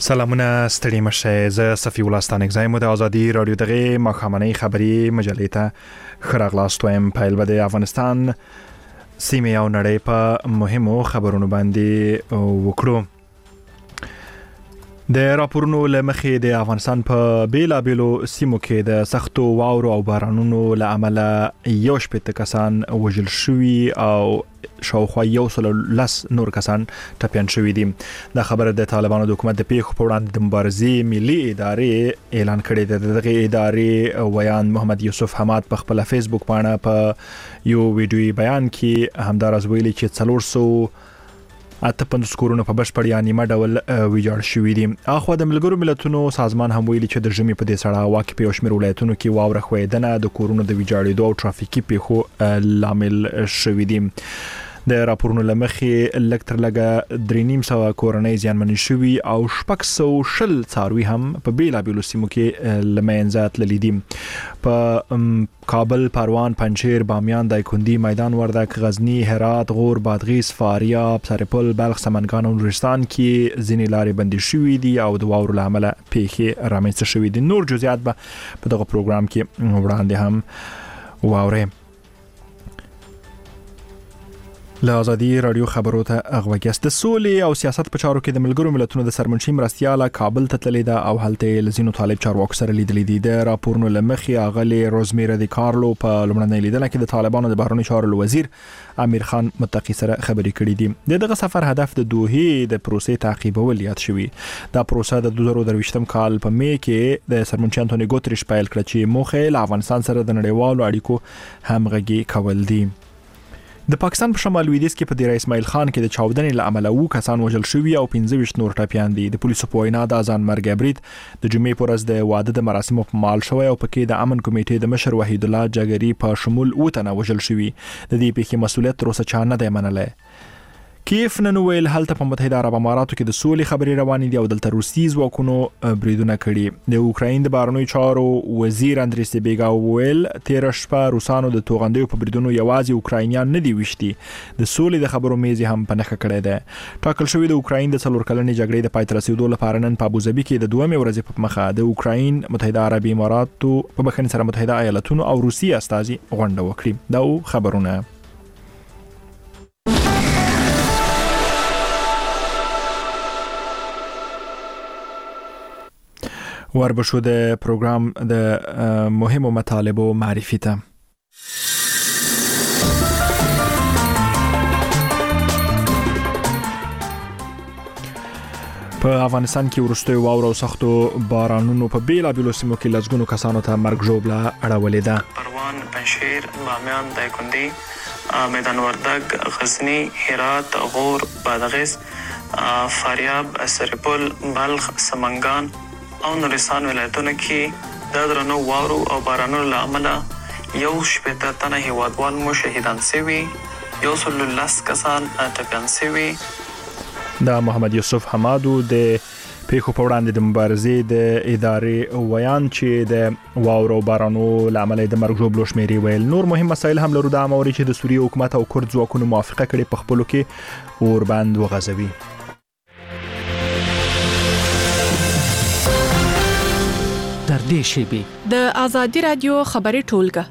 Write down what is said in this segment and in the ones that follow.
سلامونه ستړي مشه زه صفی الله ستانکزای مو د ازادي رادیو دغه مخامنۍ خبری مجلې ته خراغلاست وایم. پیل به د افغانستان سیمه او نړۍ په مهمو خبرونو باندې وکړو. د راپورونو لمخې د افغانستان په بیلابیلو سیمو کې د سختو واورو او بارانونو له امله یو شپږ کسان وژل شوي او شاوخوا 110 نور کسان ټپیان شوي دي. دا خبره د طالبانو د حکومت د پیښو په وړاندې د مبارزې ملي ادارې اعلان کړی دی. دغه ادارې ویان محمد یوسف حماد په خپل فیسبوک باندې په یو ویډیوي بیان کې همدارس ویلي چې 450 کورونه په بشپړ یا نیمه ډول ویجاړ شوي دي. اخو د ملګرو ملتونو سازمان هم ویلي چې د ژمي په دې سړه هوا کې په شمېر ولایتونو کې واوره خویدنه د کورونو د ویجاړېدو او ټرافیکي پیښو لامل شوي دي. د راپورونو لمخې لکتر لګه 3.5 کورنۍ زیانمنې شوي او 620 څاروي هم په بیلابیلو سیمو کې لمنځه تللي دي. په کابل، پروان، پنجشیر، بامیان، دایکنډي، میدان وردګ، غزنی، هرات، غور، بادغیس، فاریاب، سرپل، بلخ، سمنګان او نورستان کې ځینې لارې بندي شوي دي او د واورو له امله پیښې رامنځته شوي دي. نور جزئیات به په دغه پروګرام کې وړاندې هم واورئ. له ازادي رادیو خبرو ته اغوګیاست. د سولې او سیاست په چارو کې د ملګرو ملتونو د سرمنشي مرستیاله کابل ته تللی ده او هلته لزینو طالب چارواکو سره لیدلې دي. د راپورونو لمخې اغلي روزمیرا دی کارلو په لومړنۍ لیدنه کې د طالبانو د بهرنیو چارو وزیر امیر خان متقی سره خبرې کړې دي. دغه سفر هدف د دوحې د پروسې تعقیبول یاد شوی. دا پروسه د 2023م کال په می کې د سرمنشي انټونی ګوتریش پیل کړ چې موخه له افغانستان سره د نړیوالو اړیکو همغږي کول دي. د پاکستان په شمال لویدیځ کې په ډیر اسماعیل خان کې د چاودنې له امله وو کسان وژل شوي او 15 نور ټپیان دي. د پولیسو په وینا د ځان مرګ برید د جمعې پر ورځ د واده د مراسمو په مال شوی او پکې د امن کمیټې د مشر وحید الله جګری په شمول وته وژل شوي. د دې پیښې مسؤلیت تر اوسه چا نه دی منلی. کیف نن ویل هلته په متحده عرب اماراتو کې د سولې خبرې روانې دي او دلته روسي ځواکونو بریدونه کړي. د اوکراین د بهرنیو چارو وزیر اندری سبیګا ویل 13 شپه روسانو د توغندیو په بریدونو یوازې اوکراینیان نه دی وشتي، د سولې د خبرو میز هم په نخښه کړی دی. ټاکل شوی د اوکراین د 4 کلنې جګړې د پای ته رسیدو لپاره نن په ابوظبي کې د 2 ورځې په مخه د اوکراین، متحده عرب اماراتو په بخښنې سره متحده ایالاتونو او روسي استازي غونډه وکړي. دا خبرونه وربشو د پروګرام د مهمو مطالبو معرفي ته. په افغانستان کې وروستي واوره او سختو بارانونو په بیلابیلو سیمو کې لږګونو کسانو ته مرګ ژوبله اړولې ده. پروان، پنجشیر، بامیان، دایکنډي، میدان وردګ، غزنی، هرات، غور، بادغیس، فاریاب، سرپل، بلخ، سمنګان او نورستان ولایتونو کې د درنو واورو او بارانونو له امله 180 تنه هیوادوال مو شهیدان شوي، 110 کسان ټپیان شوي. دا محمد یوسف حمادو د پیښو په وړاندې د مبارزې د ادارې ویان چې د واورو او بارانو له امله د مرګ ژوبلو شمیرې ویل. نور مهم مسایل هم لرو. دا موري چې د سوریې حکومت او کرد ځواکونو موافقه کړې په خپلو کې اوربند وغځوي. در دې شیبې د ازادي رادیو خبري ټولګه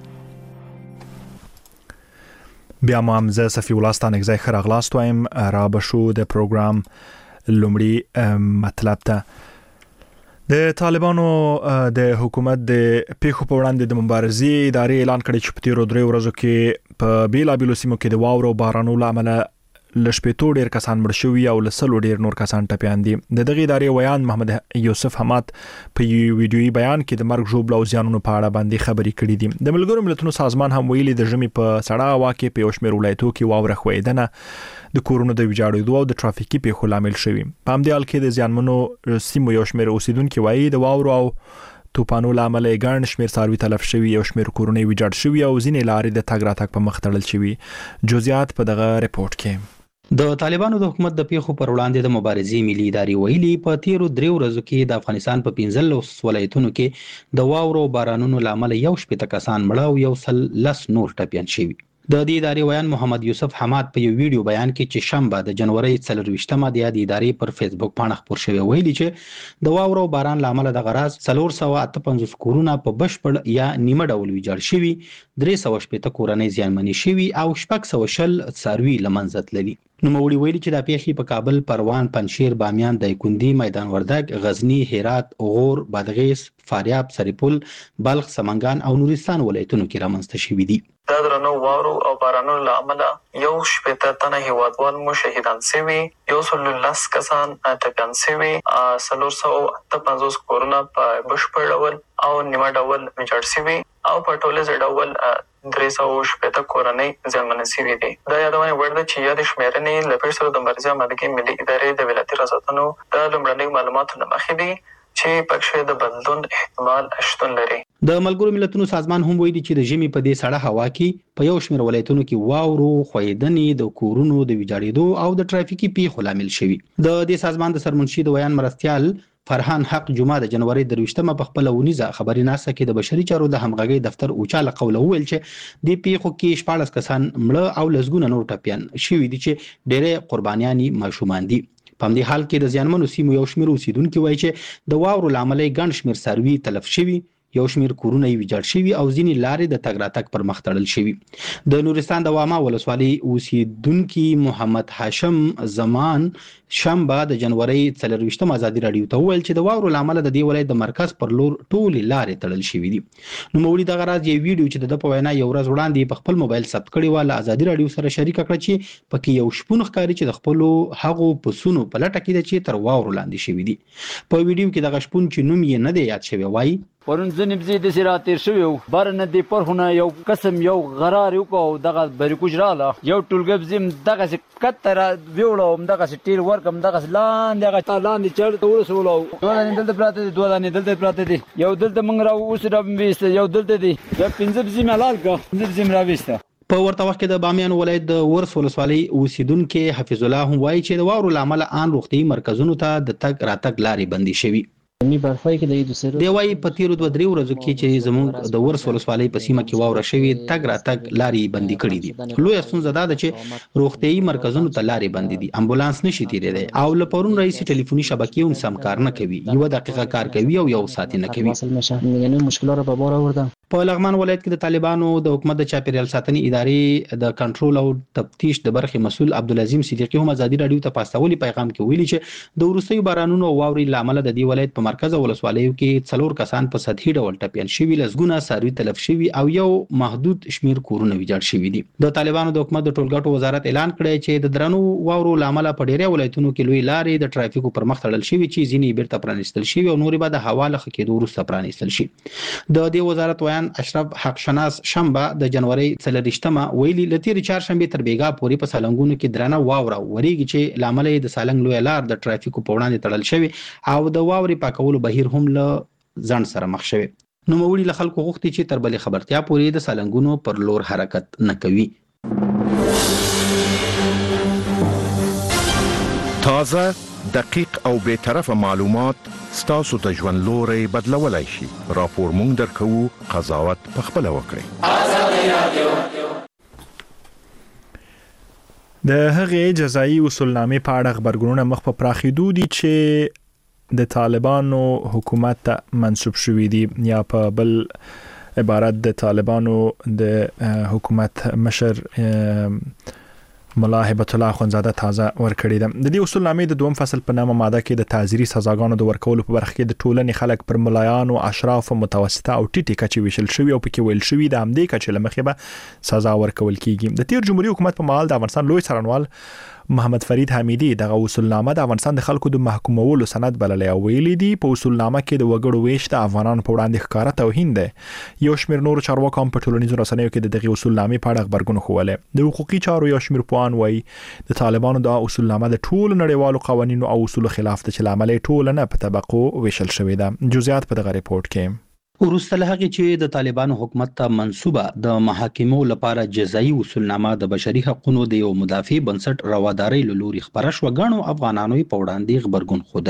بیا هم زه صفی الله ستانکزای خراغلاست وایم. را بشو د پروګرام لومړی مطلب ته. د طالبانو د حکومت د پیښو په وړاندې د مبارزې ادارې اعلان کړی چې په تیرو 3 ورځو کې په بیلابیلو سیمو کې د واورو او بارانونو له امله لشپېتو ډیر کسان مړ شوي او لسلو ډیر نور کسان ټپیان دي. دغه ادارې ویان محمد یوسف حماد په یو ویډیوي بیان کې د مرګ ژوبل او زیانونو په اړه باندې خبرې کړې دي. د ملګرو ملتونو سازمان هم ویلي د ژمي په سړه هوا کې په شمېر ولایتونو کې واوره خویدنه د کورونو د ویجاړېدو او د ټرافیکي پیښو لامل شوي. په همدې حال کې د زیانمنو سیمو یو شمېر اوسیدونکو وایي د واورو او توپانو له امله ګڼ شمېر څاروي تلف شوي، یو شمېر کورونه ویجاړ شوي او ځینې لارې د تګ راتګ په مخ تړل شوي. جزئیات په دغه ریپورت کې. د طالبانو د حکومت د پیښو پر وړاندې د مبارزې ملي ادارې ویلي په تیرو 3 ورځو کې د افغانستان په 15 ولایتونو کې د واورو بارانونو لامل 180 کسان مړه او 110 نور ټپیان شوي. د دې ادارې ویان محمد یوسف حماد په یو ویډیو بیان کې چې شنبه د جنوري 24مه د ادارې پر فیسبوک باندې خبر شوی ویلي چې د واورو باران لامل د غراز 458 کورونه په بشپړ یا نیمه ډول ویجاړ شوي 380 کورنۍ زیانمنې شوي او 620 څاروي لمنځه تللي. نوموړي ویلي چې د پیښې په کابل، پروان، پنجشیر، بامیان، دایکنډي، میدان وردګ، غزنی، هرات، غور، بادغیس، فاریاب، سرپل، بلخ، سمنګان او نورستان ولایتونو کې رامنځته شوي دي. دا درنو واورو او بارانونو له امله 180 هیوادوال مو شهیدان شوي، 110 کسان ټپیان شوي، 458 کورونه په بشپړ ډول او نیمه ډول ویجاړ شوي او په ټولیز ډول 380 کورنۍ زیانمنې شوي دي. دا یادونه وړ ده چې یاد شمیرنې له پیښې سره د مرکزي عملګي ملي ادارې د ولایتي ریاستونو د لومړني معلوماتو له مخې دي چې پکښې د بدلون احتمال شتون لري. د ملګرو ملتونو سازمان هم ویلي چې د ژمي په دې سړه هوا کې په یو شمېر ولایتونو کې واورو خویدنې د کورونو د ویجاړېدو او د ټرافیکي پیښو لامل شوي. د دې سازمان د سرمنشي د ویان مرستیال فرحان حق جمعه د جنوري 23مه په خپل ونیزه خبري ناسه کې د بشري چارو د همغږي دفتر اوچاله قوله ویل چې د پیښو کې 14 کسان مړه او لسګونه نور ټپيان شوي دي چې ډېرې قربانيان ماشومان دي. په همدې حال کې د زیانمنو سیمو یو شمېر اوسیدونکو وایي چې د واورو لامل ګڼ شمېر څاروي تلف شوي، یو شمېر کورونه یې ویجاړ شوي او ځینې لارې د تګ راتګ پر مخ تړل شوي. د نورستان د واما ولسوالۍ اوسیدونکي محمد هاشم زمان شنبه د جنوري 24مه ازادي رادیو ته وویل چې د واورو لامل د دې ولایت د مرکز پر لور ټولې لارې تړل شوي دي. نوموړي دغه راز یو ویډیو چې د په وینا یو ورځ وړاندې په خپل موبایل ثبت کړی و له ازادي رادیو سره شریک کړ چې پکې یو شپون ښکاري چې د خپل هغو پسونو په لټه کې چې تر واورو لاندې شوي دي. په ویډیو کې دغه شپون چې نوم یې نه دی یاد شوی وایي پرون ځنې بزي د سراتیر شوی بار نه دی پرخونه یو قسم یو غرار یو کو دغه بریکوج رااله یو ټولګب زم دغه کتر ویوړم دغه ټیر ورکم دغه لاندې هغه لاندې چړ ته ورسولو دوه دلته پراته دي دوه دلته پراته دي یو دلته موږ را اوس را وېست یو دلته دي یو 15 بزي ملال کا 15 بزي را وېست. په ورته وخت کې د بامیان ولایت د ورس ولسوالۍ اوسیدونکو حفیظ الله هم وایي چې د واورو لامل ان روغتي مرکزونو ته د تګ راتګ لارې بندي شوي. می برخوي کې د دوسرو دی وايي په تیرو 2-3 ورځو کې چې زموږ د ورس ولسوالۍ په سیمه کې واوره شوی تګ راتګ لارې بندي کړې دي. لوی ستونزه ده چې روغتي مرکزونو ته لارې بندي دي، امبولانس نشي تیریدای او لپارون رئیس ټلیفوني شبکې هم سم کار نه کوي، یو دقیقه کار کوي او یو ساعت نه کوي. یعنی مشکلات په بار آوردن. په لغمان ولایت کې د طالبانو د حکومت د چاپیریال ساتنې ادارې د کنټرول او تفتیش د برخې مسول عبدالعظیم صدیقی هم ازادي رادیو ته پاستولي پیغام کې ویلي چې د وروستیو بارانونو او واورې لامل د دې ولایت په مرکز او ولسوالیو کې 4 کسان په سطحي ډول ټپيان شوي، لسګونه څاروي تلف شوي او یو محدود شمیر کورونه ویجاړ شوي دي. د طالبانو د حکومت د ټولګټو وزارت اعلان کړی چې د درنو واورو لامل په ډیری ولایتونو کې لوی لارې د ټرافیکو پر مخ تړل شوي چې ځینې بیرته پرانیستل شوي او نورې به د حواله کېدو وروسته پرانیستل شي. د دې وزارت ویان اشرف حق شناس شنبه د جنوري 24مه ویلي لتیر چهارشنبه تر بیګا پورې په سالنګونو کې درنه واوره وریږي چې لامل د سالنګ لوی لار د ټرافیکو په وړاندې تړل شوی او د واوري پاکولو بهیر هم له ځان سره مخ شوی. نو موړي له خلکو غوښتي چې تر بلې خبرتیا پورې د سالنګونو پر لور حرکت نه کوي. تازه دقیق او به طرفه معلومات ستاسو ته ژوند لوري بدلولای شي. راپور مونږ درکو، قضاوت په خپل وکړئ. د هغې جزایي اصولنامې په اړه خبرګونونه مخ په پراخېدو دي چې د طالبانو حکومت ته منسوب شوي دي، یا په بل عبارت د طالبانو د حکومت مشر ملا هبت الله خونزاده تازه ورکړی ده. د دې اصولنامې د دوم فصل په نامه ماده کې د تعزیري سزاګانو د ورکولو په برخه کې د ټولنې خلک پر ملایانو، اشراف، متوسطه او ټیټه کچې ویشل شوی او پکې ویل شوی د همدې کچې لمخې به سزا ورکول کیږي. د تیر جمهوریت حکومت په مهال د افغانستان لوی څارنوال محمد فرید حمیدی دغه اصولنامه د افغانستان د خلکو د محکومولو سند بللی او ویلي دي په اصولنامه کې د وګړو ویش د افغانانو په وړاندې ښکاره توهین دی. یو شمېر نور چارواکو هم په ټولنیزو رسنیو کې د دغه اصولنامې په اړه خبرګون ښوولی. د حقوقي چارو یو شمېر پوهان وایي د طالبانو د اصولنامه د ټولو نړیوالو قوانینو او اصولو خلاف ده چې له امله یې ټولنه په طبقو ویشل شوې ده. جزئیات په دغه ریپورت کې. وروسته له هغې چې د طالبانو حکومت ته منسوبه د محاکمو لپاره جزایي اصولنامه د بشري حقوقو د یو مدافع بنسټ روادارۍ له لوري خپره شوه، ګڼو افغانانو په وړاندې خبرګون ښودلی.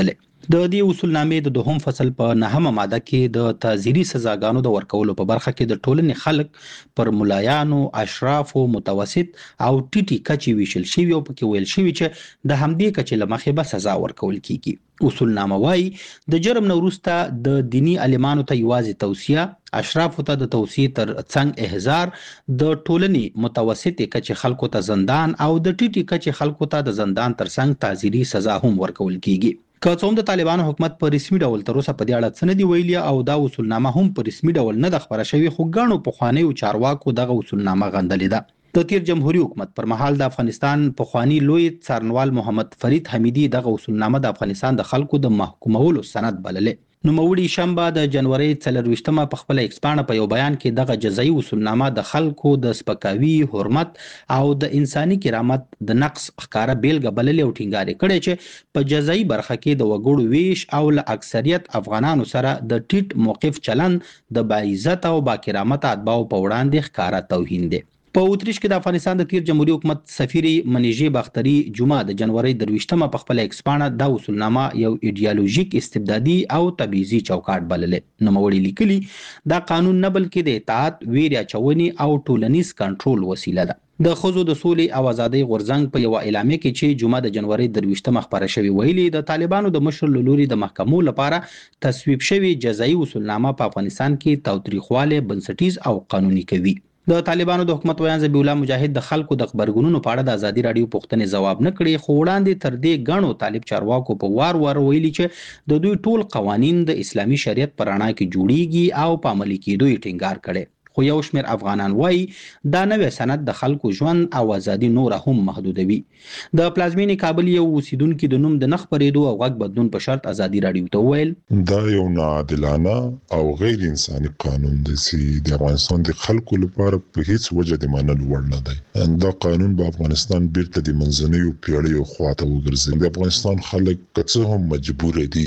د دې اصولنامې د دوهم فصل په 9مه ماده کې د تعزیري سزاګانو د ورکولو په برخه کې د ټولنې خلک پر ملایانو، اشرافو، متوسط او ټیټي کچې ویشل شوی او پکې ویل شوی چې د همدې کچې له مخې به سزا ورکول کیږي. اصولنامه وايي د جرم نه وروسته د دینی عالمانو ته یوازې توصیه، اشرافو ته د توصیه تر څنګ احضار، د ټولنې متوسطې کچې خلکو ته زندان او د ټیټي کچې خلکو ته د زندان تر څنګ تعزیري سزا هم ورکول کیږي. که څوم د طالبانو حکومت په رسمي ډول تر اوسه په دې اړه څه نه دی ویلي او دا اصولنامه هم په رسمي ډول نه د خبره شوی، خو ګڼو پخوانیو چارواکو دغه اصولنامه غندلې ده. د تیر جمهوریت حکومت پر مهال د افغانستان پخوانی لوی څارنوال محمد فرید حمیدي دغه اصولنامه د افغانستان د خلکو د محکومولو سند بللې. نوموړي شنبه د جنوري 24مه په خپل ایکسپانه په یو بیان کې دغه جزایي اصولنامه د خلکو د سپکاوي، حرمت او د انساني کرامت د نقص ښکارا بیلګه بللې او ټینګار کړي چې په جزایي برخه کې د وګړو ویش او له اکثریت افغانانو سره د ټیټ موقف چلن د باعزت او باکرامت اتباعو په وړاندې ښکارا توهین دی. په اوتریش کې د افغانستان د تیر جمهوریت حکومت سفیر منیژي باختري جمعه د جنوري 23مه په خپل ایکسپانه د اصولنامه یو ایډیالوژیک استبدادي او تبعیضي چوکاټ بللې. نوموړي لیکلي دا قانون نه بلکې د اطاعت، ویریا چونی او ټولنیز کنټرول وسیله ده. د ښځو د سولې او ازادۍ غورځنګ په یو اعلامیه کې چې جمعه د جنوري 23مه خبره شوې ویلي د طالبانو د مشر لوري د محکمو لپاره تصویب شوی جزایي اصولنامه په افغانستان کې تاوتریخواله بنسټیز او قانوني کوي. د طالبانو د حکومت ویان ذبیح الله مجاهد د خلکو د خبرګونونو په اړه د ازادي رادیو پوښتنې ځواب نه کړي، خو وړاندې تر دې غنو طالب چارواکو په وار ویلي چې د دوی ټول قوانین د اسلامي شریعت پر رڼا کې جوړیږي او په عملي کېدو یې ټینګار کړي. خو یو شمېر افغانان وایي دا نوې سند د خلکو ژوند او ازادي نور هم محدودوي. د پلازمینې کابل یو اوسیدونکو د نوم د نخ پرېدو او غږ بدلون په شرط ازادي رادیو ته ویل دا یو ناعادلانه او غیر انساني قانون دی چې د افغانستان د خلکو لپاره په هیڅ وجه د منلو وړ نه دی. دا قانون په افغانستان بیرته د منځنیو پیړیو خواته وګرځي. د افغانستان خلک که هم مجبور دي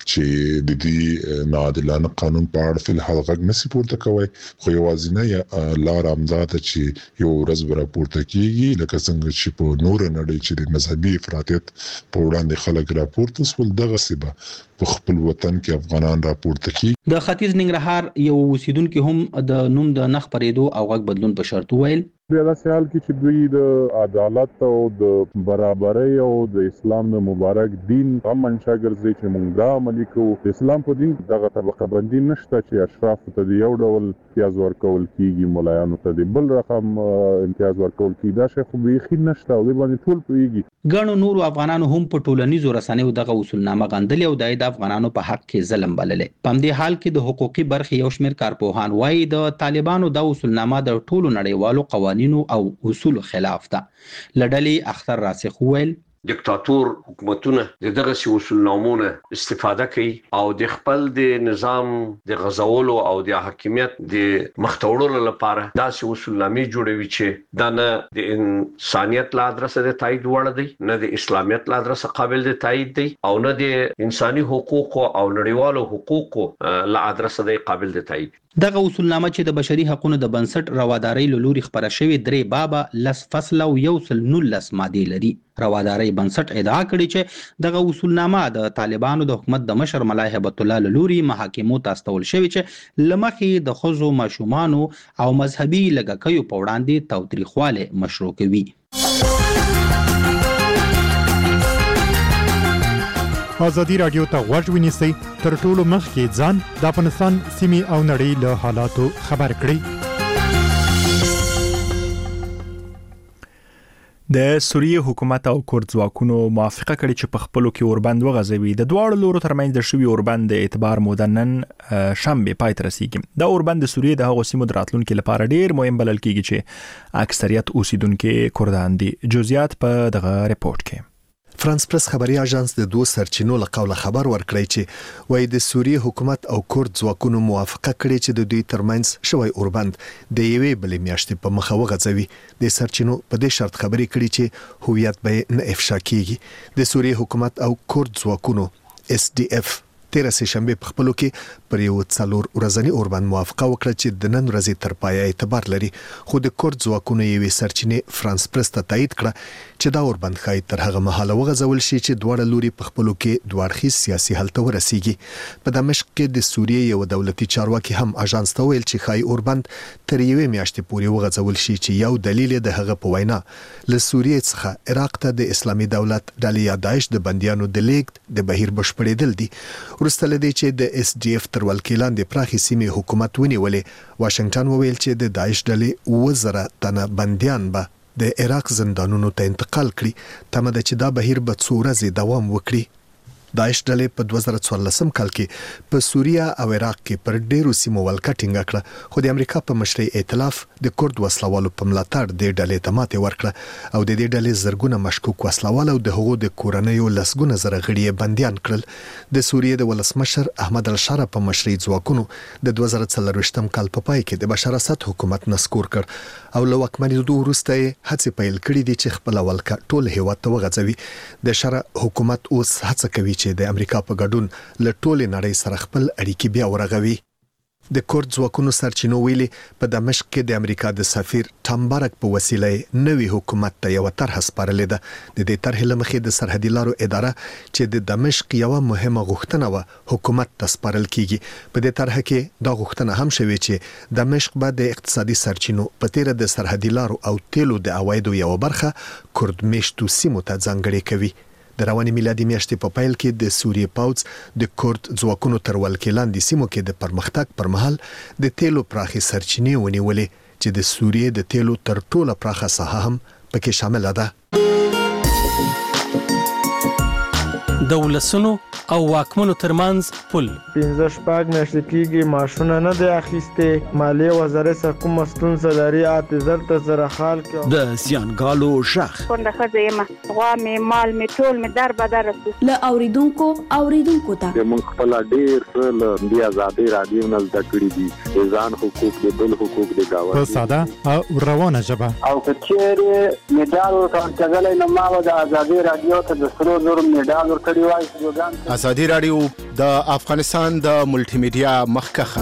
چې د دې ناعادلانه قانون په اړه فل حال غږ نسی پورته کوي، خو یوازینی لار امداده چې یو ورځ راپورته کیږي لکه څنګه چې په نور نړۍ چې د مذهبي افراطیت په وړاندې خلک راپورته سول دغه سبا په خپل وطن کې افغانان راپورته کی. د ختیځ ننګرهار یو اوسیدونکو هم د نوم د نخ پرېدو او غږ بدلون په شرط ویل بیا د سیال کې چې دوی د عدالت او د برابرۍ او د اسلام د مبارک دین هم منشا ګرځي چې موږ دا عملي کوو. د اسلام په دین دغه طبقه بندي نشته چې اشراف ته یو ډول امتیاز ورکول کیږي، ملایانو ته بل رقم امتیاز ورکول کیږي. دا شی خو بیخي نشته او د باندې ټول پیږي. ګڼو نورو افغانانو هم په ټولنیزو رسنیو دغه اصولنامه غندلې او د افغانانو په حق کې ظلم بللې. په همدې حال کې د حقوقي برخې یو شمېر کارپوهان وایي د طالبانو د اصولنامه د ټولو نړیوالو قوانینو او اصول خلاف ده. لډلې اختر راسخ ویل دیکتاتور حکومتونه دغه اصولنامونه استفاده کوي او د خپل د نظام د غزولو او د حاکمیت د مختوړلو لپاره داسې اصولنامې جوړوي چې دا نه د انسانیت لا ادرسه د تایید وړ دی، نه د اسلامیت لا ادرسه قابل د تایید دی او نه د انساني حقوقو او نړیوالو حقوقو لا ادرسه د قابل د تایید. دغه اصولنامه چې د بشري حقوقو د بنسټ روادارۍ لوري خبره شوی 3 بابا لس فصل او 119 ماده لري. روادارۍ بنسټ ادعا کړې چې دغه اصولنامه د طالبانو د حکومت د مشر ملا هیبت الله لوري محاکمو ته استول شوی چې لمخې د خزو ماشومانو او مذهبي لګکیو په وړاندې تاوتریخواله مشروع کوي. ازادي رادیو ته غوږ ونیسئ تر ټولو مخکې ځان د افغانستان سیمې او نړۍ له حالاتو خبر کړئ. د سوریه حکومت او کورد ځواکونو موافقه کړې چې په خپلو کې اوربند وغځوي. د دواړو لورو ترمنځ د شوي اوربند د اعتبار موده نن شنبه پای ته رسیږي. دا اوربند د سوریه د هغو سیمو د راتلونکو لپاره ډیر مهم بلل کیږي چې اکثریت اوسیدونکو کردان دي. جزئیات په دغه ریپورت کې. فرانس پرس خبري اژانس د دوه سرچینو له قوله خبر ورکړی چې وایي د سوریه حکومت او کورد ځواکونو موافقه کړې چې د دوی ترمنځ شوی اوربند د یوې بلې میاشتې په مخه وغځوي. د سرچینو په دې شرط خبري کړي چې هویت به نه افشا کیږي. د سوریه حکومت او کورد ځواکونو SDF 13 سهشنبه په خپلو کې پر یو 4 ورځنی اوربند موافقه وکړه چې د نن ورځې تر پایه اعتبار لري، خو د کورد ځواکونو یوې سرچینې فرانس پرس ته تایید کړه چې دا اوربند ښایي تر هغه مهاله وغځول شي چې دواړه لوري په خپلو کې دوه اړخیز سیاسي حل ته ورسیږي. په دمشق کې د سوریې یو دولتي چارواکي هم اژانس ته ویل چې ښایي اوربند تر یوې میاشتې پورې وغځول شي چې یو دلیل د هغه په وینا له سوریې څخه عراق ته د اسلامي دولت ډلې یا داعش د بنديانو د لیږد د بهیر بشپړېدل دي. وروسته لدې چې د اس ډي اف تر ولکې لاندې پراخې سیمې حکومت ونیولې، واشنگټن وویل چې د داعش ډلې 1000 تنه بنديان به د عراق زندانونو ته انتقال کړي، تمه ده چې دا بهیر به څو ورځې دوام وکړي. داعش ډلې په 2014 کال کې په سوریه او عراق کې پر ډیرو سیمو ولکه ټینګه کړه، خو د امریکا په مشرۍ ائتلاف د کورد وسلوالو په ملاتړ د ډلې ته ماتې ورکړه او د دې ډلې زرګونه مشکوک وسلوال او د هغو د کورنیو لسګونه زره غړي بنديان کړل. د سوریې د ولسمشر احمد الشارع په مشرۍ ځواکونو د 2024 کال په پای کې د بشار اسد حکومت نسکور کړ او له واکمنېدو وروسته هڅې پیل کړې دي چې خپل ولکه ټول هیواد ته وغځوي. د شارع حکومت اوس هڅه کوي چې د امریکا په ګډون له ټولې نړۍ سره خپل اړیکې بیا ورغوي. د کورد ځواکونو سرچینو ویلي په دمشق کې د امریکا د سفیر ټامبارک په وسیله نوي حکومت ته یو طرح سپارلې ده. د دې طرح لمخې د سرحدي لارو اداره چې د دمشق یو مهمه غوښتنه و حکومت ته سپارل کیږي. په دې طرح کې دا غوښتنه هم شوې چې دمشق به د اقتصادي سرچینو په تیر د سرحدي لارو او تیلو د عوایدو یو برخه کورد میشتو سیمو ته ځانګړې کوي. د رواني میلادي میاشتې په پیل کې د سوریې پوځ د کورد ځواکونو تر ولکې لاندې سیمو کې د پرمختګ پر مهال د تیلو پراخي سرچینې ونیولې چې د سوریې د تیلو تر ټوله پراخه ساحه هم پکې شامل ده. د ولسونو او واکمنو ترمنځ پل 15 میاشتې کېږي ماشونه نه دی اخیسته، مالیه وزارت سره کوم ستونزه لري، اعتذار ته سره حال کې د زیانګالو ژغ څنګه خځې ما غوا می مال می ټول می در بدر له اوریدونکو ته موږ خپل ډیر څه د آزادي رادیو نه زده کړی دي، ځان حقوق د بل حقوق د گاوه په ساده او روانه ژبه او کچېره میډال ورکړل نو ما د آزادي رادیو ته د سرو زر میډال ورکړی وای. آزادي رادیو د افغانستان د ملټي میډیا مخکخه.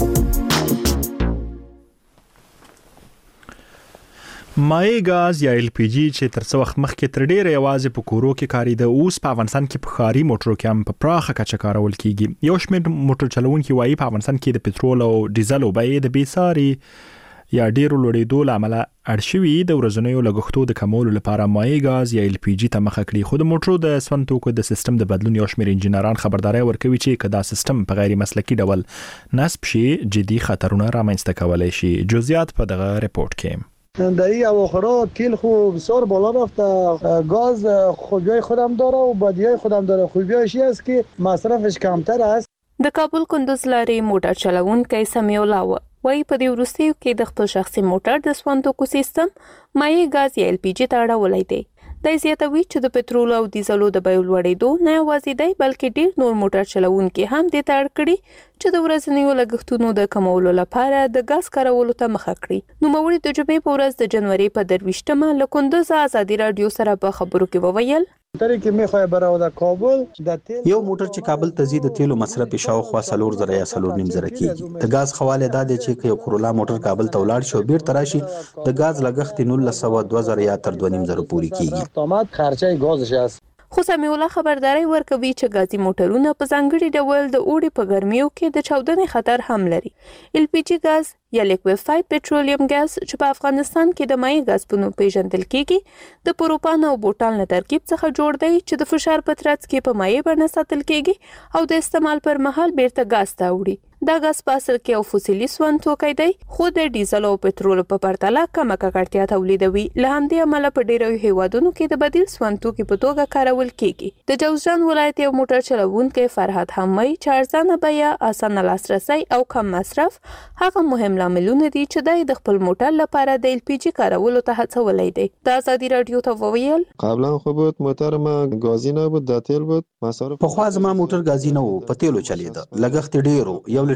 مایع غاز یا ال پی جی چې تر څو وخت مخکې تر ډیره یوازې په کورو کې کاریده، اوس په افغانستان کې په ښاري موټرو کې هم په پراخه کچه کارول کیږي. یو شمېر موټر چلوونکي وایي په افغانستان کې د پټرول او ډیزل بیې د بیساري یا ډیرو لوړېدو له امله اړ شوي د ورځنیو لګښتو د کمولو لپاره مایع غاز یا ال پی جي ته مخه کړي. خو د موټرو د سون توکو د سیستم د بدلون یو شمېر انجینران خبرداري ورکوي چې که دا سیستم په غیر مسلکي ډول نصب شي جدي خطرونه رامنځته کولی شي. جزئیات په دغه رپورت کې. در این اواخرها تیل خوب بسیار بالا رفته، گاز خوبیای خودم داره و بدیای خودم داره. خوبیایش این است که مصرفش کمتر است. د کابل کندوز لارې موټر چلوونکی سمیع الله وایي په دې وروستیو کې د خپل شخصي موټر د سون توکو سیستم مایع غاز یا ال پی جي ته اړولی دی. دا زیاتوي چې د پټرول او ډیزلو د بیو لوړېدو نه یوازې دی بلکې ډیر نور موټر چلوونکي هم دې ته اړ کړي چې د ورځنیو لګښتونو د کمولو لپاره د غاز کارولو ته مخه کړي. نوموړي د جمعې په ورځ د جنوري په 23مه له کندوز آزادي رادیو سره په خبرو کې وویل طریقې میخوای براو د کابل د تیل یو موټر چې کابل ته ځي د تیلو مصرف شاوخوا 4000 یا 4.5 کیږي. د غاز حواله دا دی چې یو کورولا موټر کابل ته ولاړ شي بیرته راشي د غاز لګښت 1920 یا تر 2500 پورې کیږي. تمام خرچه غازش است. خو سمیع الله خبرداري ورکوي چې غازي موټرونه په ځانګړي ډول د اوړي په ګرمیو کې د چاودنې خطر هم لري. ال پی جي غاز یا لیکویفاید پټرولیم غاز چې په افغانستان کې د مایع غاز په نوم پیژندل کیږي د پروپان او بوتان له ترکیب څخه جوړ دی چې د فشار په ترڅ کې په مایع بڼه ساتل کیږي او د استعمال پر مهال بیرته غاز ته وړي. دا غاز په اصل کې یو فوسیلي سون توکی دی خو د ډیزل او پټرول په پرتله کمه ککړتیا تولیدوي. له همدې امله په ډیرو هیوادونو کې د بدیل سون توکي په توګه کارول کیږي. د جوزجان ولایت یو موټر چلوونکی فرهاد همای چې ارزانه بیه، اسانه لاسرسی او کم مصرف هغه مهم لاملونه دي چې د خپل موټر لپاره د ال پی جي کارولو ته هڅولی دی. د آزادي رادیو ته وویل قبلا خو بود موټر ما غازی نه بود د تیل بود مصرف په خوا زما موټر غازی نه وو په تیلو چلیده، لګښت ډیرو، 1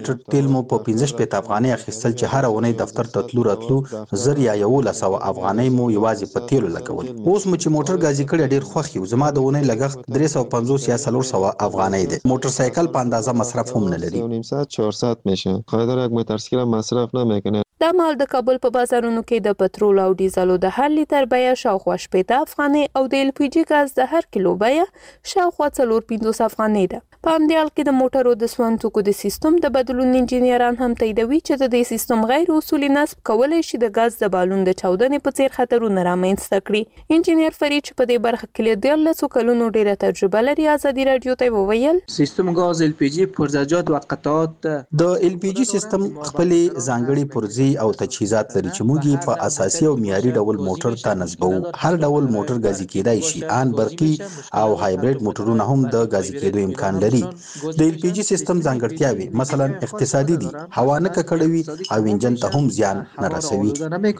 لیټر تیل مو په 15 افغانۍ اخیستل چې هر اونۍ دفتر ته تلو راتلو زر یا 1100 افغانۍ مو یوازې په تیلو لګول. اوس مو چې موټر غازي کړی ډیر خوښ یو. زما د اونۍ لګښت 350 یا 400 افغانۍ دی. موټر سایکل په اندازه مصرف هم نه لري. 400 میشه. قاعده یک مترسکیل مصرف نمیکنه. دا مال د کابل په بازارونو کې د پټرول او ډیزلو د هر لیټر بیه شاوخوا 80 افغانۍ او د ال پی جی ګاز د هر کیلو بیه شاوخوا 450 افغانۍ ده. په همدې حال کې د موټرو د سون توکو د سیستم د بدلون انجینران هم تاییدوي چې د دې سیستم غیر اصولي نصب کولای شي د ګاز د بالون د چاودنې په څیر خطرونه رامنځته کړي. انجینر فرید چې په دې برخه کې د 13 کلونو ډیره تجربه لري ازادي رادیو ته وویل سیستم ګاز ال پی جی پرزجات و قطعات د ال پی جی سیستم خپل ځانګړي پرزي او تجهیزات لري چې موږ په اساسي او معیاري ډول موټر ته نصبو. هر ډول موټر غازي کېدای شي، ان برقي او هایبرید موټرونه هم د غازي کېدو امکان لري. د ال پی جی سیستم ځانګړتیاوي مثلا اقتصادي دي، هوا نه ککړوي او انجن ته هم زیان نه رسوي.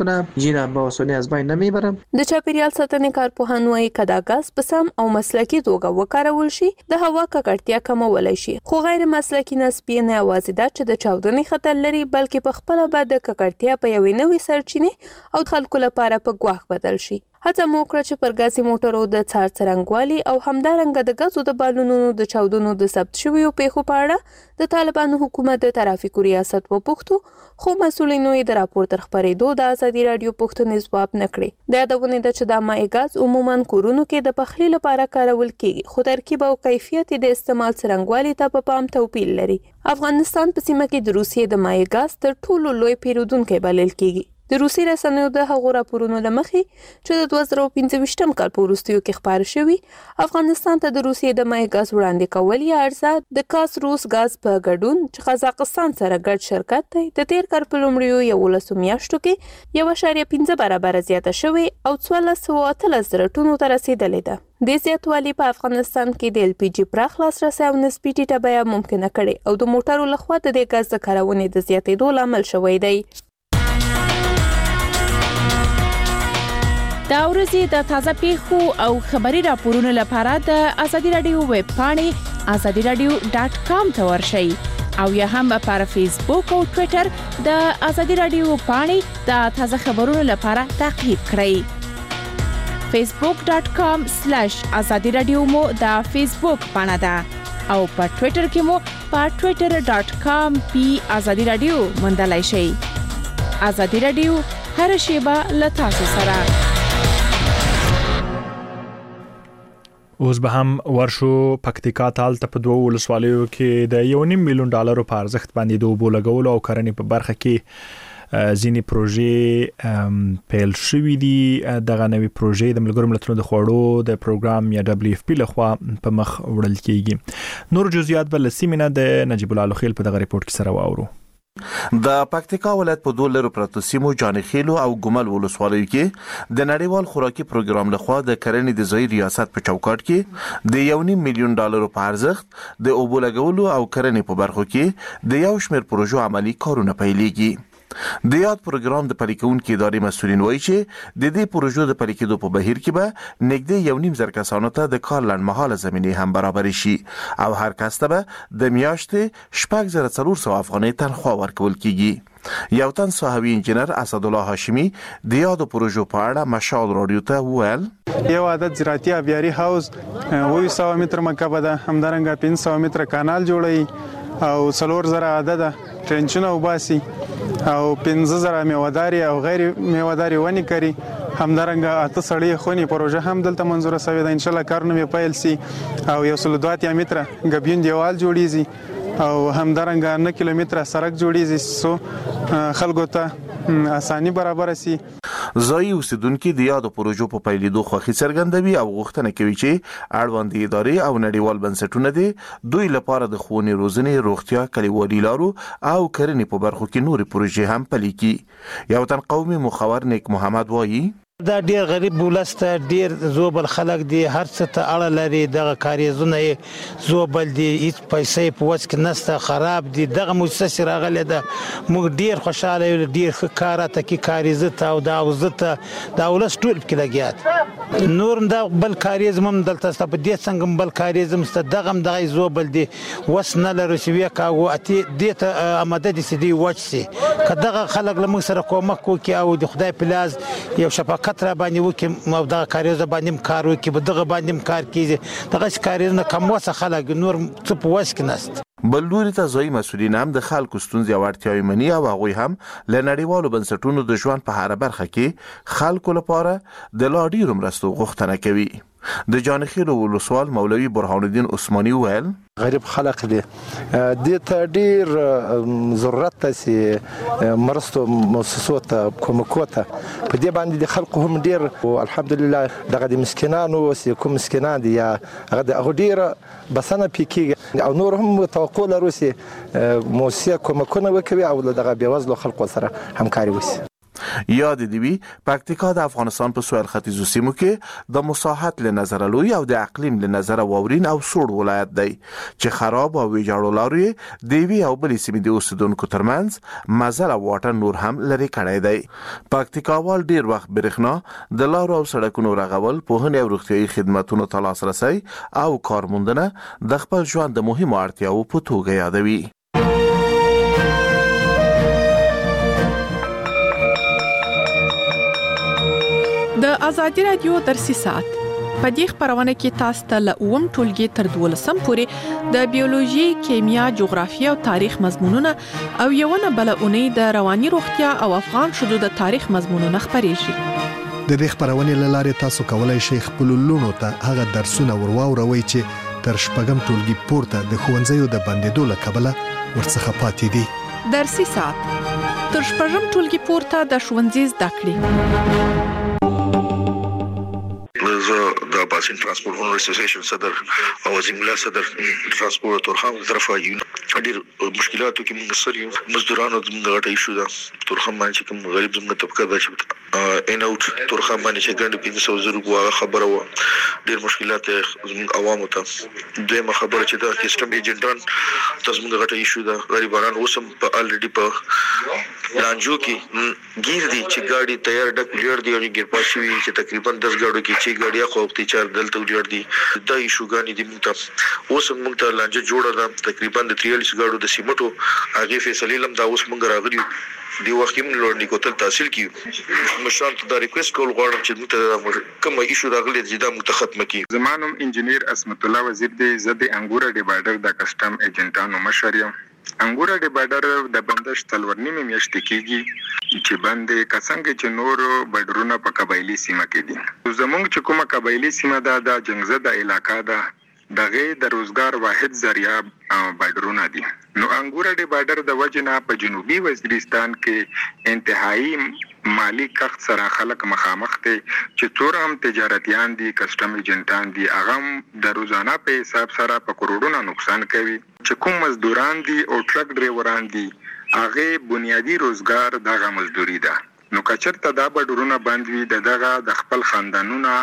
د چاپیریال ساتنې کارپوهان وايي کدا غاز په سم او مسلکي توګه وکارول شي د هوا ککړتیا کمولای شي، خو غیر مسلکي نسب نه یوازې دا چې د چاودنې خطر لري بلکې په خپل بعد د ککړتیا په یوې نوې سرچینې او خلکو لپاره په ګواښ بدل شي. هڅه مو وکړه چې پر غازي موټرو د څرنګوالي او همدارنګه د غازو د بالونونو د چاودنو د ثبت شویو پیښو په اړه د طالبانو حکومت د ترافیکو ریاست وپوښتو، خو مسولینو یې د راپور تر خبرېدو د ازادي رادیو پوښتنې ځواب نه کړی. د یادونه ده چې د مای غاز عموما کورونو کې د پخلي لپاره کارول کیږي، خو ترکیب او کیفیت د استعمال څرنګوالي ته په پام توپیر لري. افغانستان په سیمه کې د روسیې د مای غاز تر ټولو لوی پیرودونکی بلل کیږي. د روسي رسنیو د هغو راپورونو لمخې چې د 2015 کال په وروستیو کې خبر شوی افغانستان ته د روسیې د مای غاز وړاندې کول یا عرضه د کاس روس غاز په ګډون چې قزاقستان سره ګډ شرکت دی د تیر کال په لومړیو 11 میاشتو کې 1.5 برابر زیاته شوی او 1413 ټنو ته رسیدلې ده. د زیاتوالي په افغانستان کې د ال پی جی پراخ لاسرسي او نسبي ټیټه بیه ممکنه کړي او د موټرو لخوا د غاز د کارونې د زیاتېدو لامل شوی دی. دا ورځې د تازه پیښو او خبري راپورونو لپاره د ازادي رادیو ویب پاڼې azadiradio.com ته ورشئ او یا هم پر فیسبوک او ټوئیټر د ازادي رادیو پاڼې د تازه خبرونو لپاره تعقیب کړئ. facebook.com/azadiradio مو د فیسبوک پاڼه ده او په ټوئیټر کې مو په twitter.com/azadiradio موندلای شئ. ازادي رادیو هر شیبه له تاسو سره. اوس به هم ورشو پکتیکا تال ته په 2 ولسوالیو کې د $1.5 میلیون په ارزښت باندې د اوبو لګولو او کرنې په برخه کې ځینې پروژې پیل شوې دي. دغه نوې پروژې د ملګرو ملتونو د خوړو د پروګرام یا WFP لخوا په مخ وړل کیږي. نور جزئیات بل سیمینه د نجیب الله لخیل په دغه ریپورت کې سره واورو. د پکتیکا ولایت په 2 پرتو سیمو جانخیلو او ګمل ولسوالیو کې د نړیوال خوراکي پروګرام لخوا د کرنې د ځای ریاست په چوکاټ کې د $1.5 میلیون په ارزښت د اوبو لګولو او کرنې په برخو کې د یو شمېر پروژو عملی کارونه پیلېږي. د یاد پروګرام د پلي کوونکو ادارې مسؤلین وایي چې د دې پروژو د پلي کېدو په بهیر کې به نږدې 1.5 کسانو ته د کار لنډمهاله زمینې هم برابر شي او هر کس ته به د میاشتې 6400 افغانۍ تنخواه ورکول کیږي. یو تن صحوي انجنیر اسدالله هاشمي د یاد پروژو په اړه مشال رادیو ته وویل یو عدد زراعتي ابياري هاوس 200 متر مکعب ده، همدارنګه 500 متر کانال جوړي او 4000 عدد ټرنچونه وباسي او 15000 میواداري او غیر میواداري ونی کوي. همدارنګه 8 سړی خونی پروژه هم دلته منزوره شوې ده. ان شاء الله کارونه پیل سي او 102 متر غبین دیوال جوړیږي او همدارنګه 9 کیلومتر سړک جوړیږي سو خلکو ته اساني برابر سي. ځای اوسیدونکو د یاد پروژو په پیلېدو خوښي څرګندوي او غوښتنه کوي چې اړوند ادارې او نړیوال بنسټونه دي دوی لپاره د ښوونې روزنې روغتیا کلیوالي لارو او کرنې په برخو کې نورې پروژې هم پلي کړي. یو تن قومي مخور نیک محمد وایي دا ډیر غریب ولسته ډیر زوبل خلک دي هر څه ته اړه لري دغه کاریزونه زوبل دي هیڅ پیسې په وڅ کې نسته خراب دي دغه مؤسسه راغله ده موږ ډیر خوشاله یو ډیر ښه ته کې کاریزه ته او دا وزته دا ولس ټول کې لګیات نور دا بل کاریز مم دلته ست په دې څنګه بل کاریز مست دغه دغه زوبل دي وس نه لري چې وکاو اتی دې ته آماده دي سدي وچسي کداغه خلک لمغ سره کومک کوي او د خدای پلاز یو شفقت را باندې وکي مو دغه کاریزه باندې کار وکي دغه باندې کار کیږي دغه کاریزونه کم وسه خلک نور څه په وس کې نست بل لوري ته ځای مسؤلین هم د خلکو ستونزې او اړتیاوې مني او هغوی هم له نړیوالو بنسټونو د ژوند په هر برخه کې خلکو لپاره د لا ډیرو مرستو غوښتنه کوي د جانخیل ولسوال مولوي برهان الدین عثماني ویل غریب خلک دي د ته ډیر ضرورت ته سي مرستو مؤسسو ته کومکو ته په دې باندې د خلکو هم ډیر او الحمدلله دغه د مسکینانو سي کوم مسکینان دي یا هغه ډیر بسنه پکې او نور هم توقع لرو سي مؤسسه کومکونه وکوي او دغه بیوزلو خلکو سره همکاري وکړي یاد دی وی پکتیکا د افغانستان په سویل ختیځو سیمو کې د مساحت له نظر لوی او د اقلیم له نظر واورین او سوړ ولایت دی چې خراب او ویجاړو لاري دی وی او بلې سیمې د اوسیدونکو ترمنځ مزل او واټن نور هم لري کړی دی پکتیکاوال ډیر وخت برېښنا د لارو او سړکونو رغول پوهنې او روغتیايي خدماتونو ته لاسرسي او کارموندنه د خپل ژوند د مهمو اړتیاو په توګه یادوي د ازادي رادیو درسي ساعت په دې خبرونه کې تاسو ته له اوم ټولګي تر 12 پورې د بیولوژي، کیمیا، جغرافیه او تاریخ مضمونونه او یوونه بل اونۍ د رواني روغتیا او افغان شذو د تاریخ مضمونونه خبرېږي د دې خبرونه لاره تاسو کولای شئ خپل لونو ته هغه درسونه ورواوروي چې تر شپږم ټولګي پورته د ښوونځیو د بندیدو له کبله ورڅخه پاتې دي درسي ساعت تر شپږم ټولګي پورته د ښوونځي زده کړې د باسین ترانسپورت اونر اسوسییشن صدر او زموږ صدر ترانسپورت تورخم طرفه ډېر مشکلاتو کې موږ سره مزدورانو د غټه ایشو ده تورخم باندې کوم غریب زموږ طبقه ده چې ان اوټ تورخم باندې چې ګڼ 500 زره غوا خبره و ډېر مشکلات زموږ عوامو ته دویمه خبره چې دا سیستم ایجنټان تاسو موږ غټه ایشو ده غریبانو اوسم په الریډي په لانجو کې گیر دي چې ګاډي تیار ډک لیر دی او ګیر پاسوي چې تقریبا 10 ګاډو کې چې ګاډي خو په چار دلته لیر دي دا ایشو غاني دي موږ ته اوسم موږ ته لانجه جوړه ده تقریبا د 43 ګاډو د سیمټو هغه فیصله لم دا اوس موږ راغلي دی وخت کې موږ لوړ کوتل تحصیل کیو مشران ته دا ریکوست کول غواړم چې موږ ته کوم ایشو راغلي چې دا موږ ته ختمه کړي زمانم انجنیر اسمت الله وزیر دی زده انګور ډیوایډر د کسٹم ایجنټانو مشر انګور ډیوایډر د بندش تلورنیمه میاشتې کېږي چې باندې کڅنګ چې نور بډرونه په قبایلی سیمه کې دي زمونږ چې کومه قبایلی سیمه ده د جنگزده علاقہ ده دغه د روزګار واحد ذریعہ بډرونه دي نو انګور ډیوایډر د وجنه په جنوبي وزیرستان کې انتهایی مالی کخت سره خلک مخامخ دي چې تور هم تجارتيان دي کسٹم ایجنټان دي هغه د روزانه په حساب سره په کروڑونو نقصان کوي چې کوم مزدوران دي او ټرک ډرایوران دي هغه بنیادی روزګار دغه مزدوري ده نو کچرته دا بډورونه باندې د دغه د خپل خاندانونو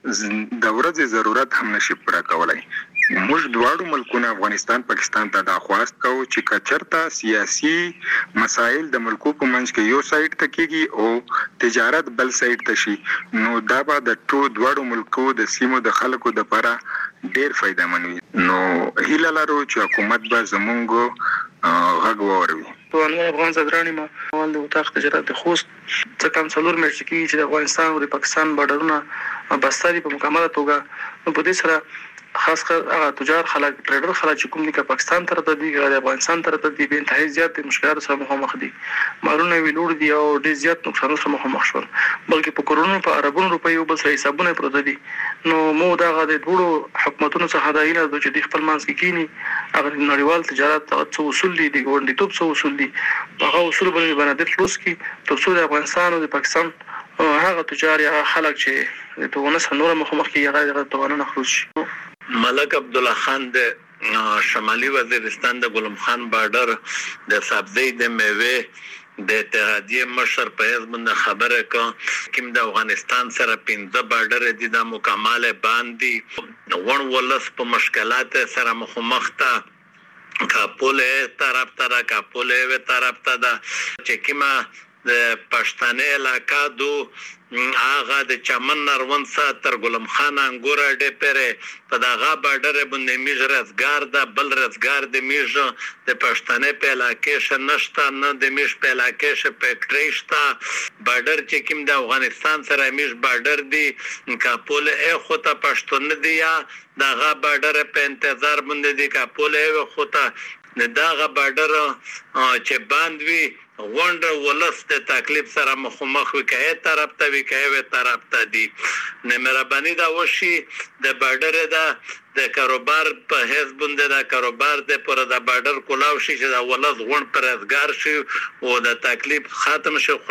د ورځې ضرورت هم نشي پوره کولای موږ دواړو ملکونو افغانستان پاکستان ته دا خواست کوو چې کچرته سیاسي مسایل د ملکو په منځ کې یو سایډ ته کېږي او تجارت بل سایډ ته شي نو دا به د دواړو ملکو د سیمو د خلکو د لپاره ډېر فائدمن وي نو هیله لرو چې حکومت به زموږ غږ واوري په افغان صدرانی ما اول د وطاق تجارت د خوست څخه کنسلور مرشد کی چې د افغانستان او د پاکستان بارډرونه بستري په مکمله توګه په دې سره خاص کر هغه تجار خلک ټریډر خلک چې کوم دي که پاکستان ته راځي د افغانستان ته راځي به انتهایی زیات مشکلات سره مخامخ دي مالونه ویلوړ دي او ډېر زیات نقصان سره مخامخ شول بلکې په کرونا په اربونو روپیو بل سره حسابونه پروت دي نو مو دا غو د ټولو حکومتونو څخه دا ایله چې د خپل منځ کې کینی هغه نړیوال تجارت څو اصول دي د ګوندې توپ څو اصول دي هغه اصول باندې د فلوس کې تر څو د افغانستان او د پاکستان هغه تجار یا خلک چې د ونس نور مخامخ کې هغه توانونه خروج شي ملک عبدالله خان د شمالي وزیرستان د ګلم خان بارډر د سبزی د میوه د اتحادیه مشر په حزب خبره کوم د افغانستان سره 15 بارډر دي د مکمل باندې ون ولس په مشکلات سره مخ ته کاپوله طرف ته کاپوله و طرف ته د چکیما د پښتنې علاقہ دو هغه د چمن نروان ساتر ګلم خان انګور ډې پره په دغه بارډر باندې میژ رزګار د بل رزګار د میژ د پښتنې په علاقې شنشتا نه د میژ په علاقې ش فیکټری شتا بارډر چې کوم د افغانستان سره میژ بارډر دی کاپول خو ته پښتون دی یا دغه بارډر په انتظار باندې دی کاپول خو ته دغه بارډر چې باندې غونډه ولس د تکلیف سره مخ وکای طرف ته وکای طرف ته دی نه مهرباني دا وشي د بارډر د کاروبار په حزب د کاروبار د پر د بارډر کولاو شي چې د ولس غون پر ازګار شي او د تکلیف ختم شي